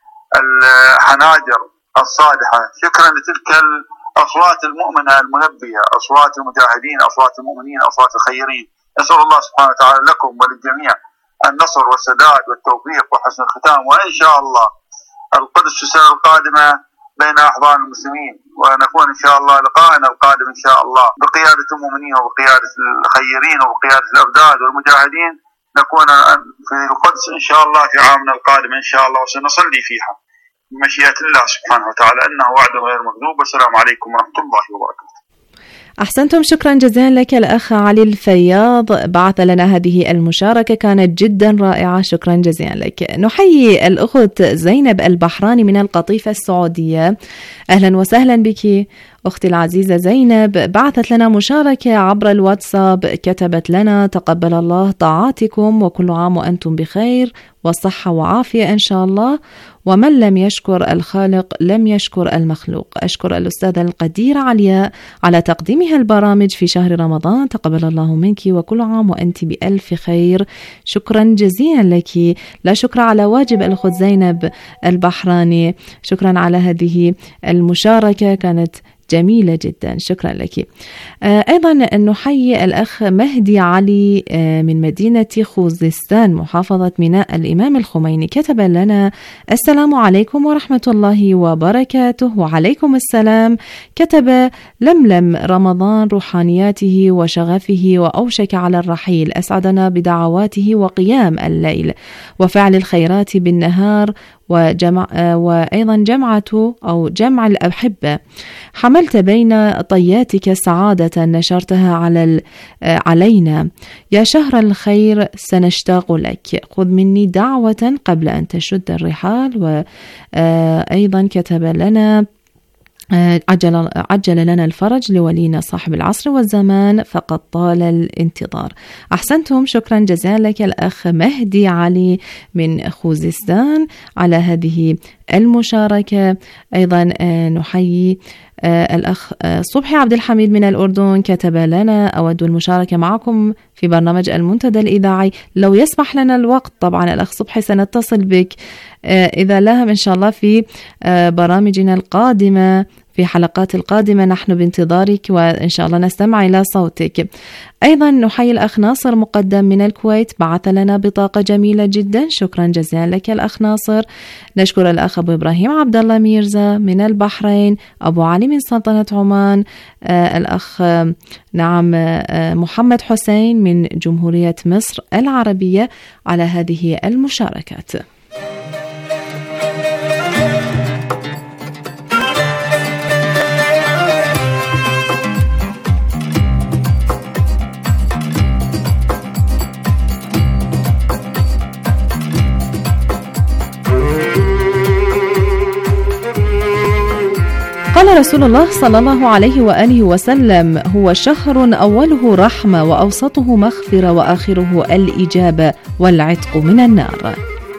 الحناجر الصادحة، شكرا لتلك الأصوات المؤمنة المنبية، أصوات المجاهدين، أصوات المؤمنين، أصوات الخيرين. نسأل الله سبحانه وتعالى لكم وللجميع النصر والسداد والتوفيق وحسن الختام، وإن شاء الله القدس في السنة القادمة بين أحضان المسلمين، ونكون إن شاء الله لقائنا القادم إن شاء الله بقيادة المؤمنين وبقيادة الخيرين وبقيادة الأبداد والمجاهدين، نكون في القدس إن شاء الله في عامنا القادم إن شاء الله، وسنصلي فيها بمشيئة الله سبحانه وتعالى، إنه وعد غير مكذوب. والسلام عليكم ورحمة الله وبركاته. أحسنتم، شكرا جزيلا لك الأخ علي الفياض، بعث لنا هذه المشاركة كانت جدا رائعة، شكرا جزيلا لك. نحيي الأخت زينب البحراني من القطيفة السعودية، أهلا وسهلا بك أختي العزيزة زينب. بعثت لنا مشاركة عبر الواتساب، كتبت لنا: تقبل الله طاعاتكم وكل عام وأنتم بخير وصحة وعافية إن شاء الله، ومن لم يشكر الخالق لم يشكر المخلوق. أشكر الأستاذة القديرة علياء على تقديمها البرامج في شهر رمضان، تقبل الله منك وكل عام وأنت بألف خير. شكرا جزيلا لك، لا شكر على واجب الأخت زينب البحراني، شكرا على هذه المشاركة كانت جميلة جدا، شكرا لك. أيضا نحيي الأخ مهدي علي من مدينة خوزستان محافظة ميناء الإمام الخميني، كتب لنا: السلام عليكم ورحمة الله وبركاته. وعليكم السلام. كتب: لملم رمضان روحانياته وشغفه وأوشك على الرحيل، أسعدنا بدعواته وقيام الليل وفعل الخيرات بالنهار وأيضا جمع الأحبة. حملت بين طياتك سعادة نشرتها علينا، يا شهر الخير سنشتاق لك، خذ مني دعوة قبل أن تشد الرحال. وأيضا كتب لنا عجل لنا الفرج لولينا صاحب العصر والزمان فقد طال الانتظار. أحسنتم، شكرا جزيلا لك الأخ مهدي علي من خوزستان على هذه المشاركة. أيضا نحيي الأخ صبحي عبد الحميد من الأردن، كتب لنا أود المشاركة معكم في برنامج المنتدى الإذاعي لو يسمح لنا الوقت. طبعا الأخ صبحي سنتصل بك إذا لهم إن شاء الله في برامجنا القادمة، في حلقات القادمة نحن بانتظارك وإن شاء الله نستمع إلى صوتك. أيضا نحيي الأخ ناصر مقدم من الكويت، بعث لنا بطاقة جميلة جدا، شكرا جزيلا لك الأخ ناصر. نشكر الأخ أبو إبراهيم عبد الله ميرزا من البحرين، أبو علي من سلطنة عمان، الأخ محمد حسين من جمهورية مصر العربية على هذه المشاركات. قال رسول الله صلى الله عليه وآله وسلم: هو شهر أوله رحمة وأوسطه مغفرة وآخره الإجابة والعتق من النار.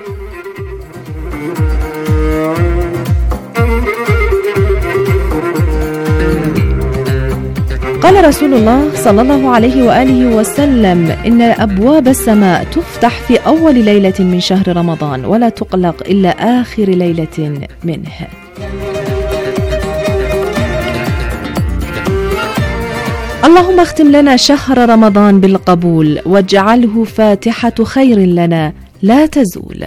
قال رسول الله صلى الله عليه وآله وسلم: إن أبواب السماء تفتح في أول ليلة من شهر رمضان ولا تغلق إلا آخر ليلة منه. اللهم اختم لنا شهر رمضان بالقبول واجعله فاتحة خير لنا لا تزول.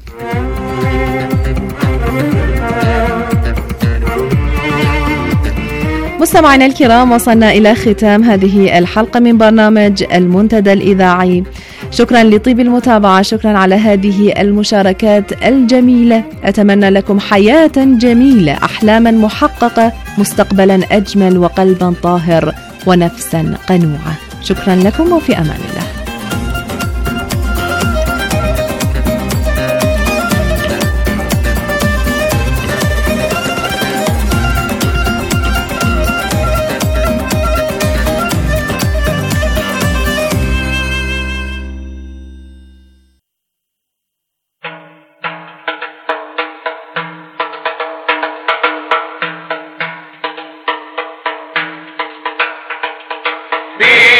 مستمعينا الكرام، وصلنا إلى ختام هذه الحلقة من برنامج المنتدى الإذاعي. شكرا لطيب المتابعة، شكرا على هذه المشاركات الجميلة. أتمنى لكم حياة جميلة، أحلاما محققة، مستقبلا أجمل، وقلبا طاهر، ونفسا قنوعة. شكرا لكم وفي أمان الله. be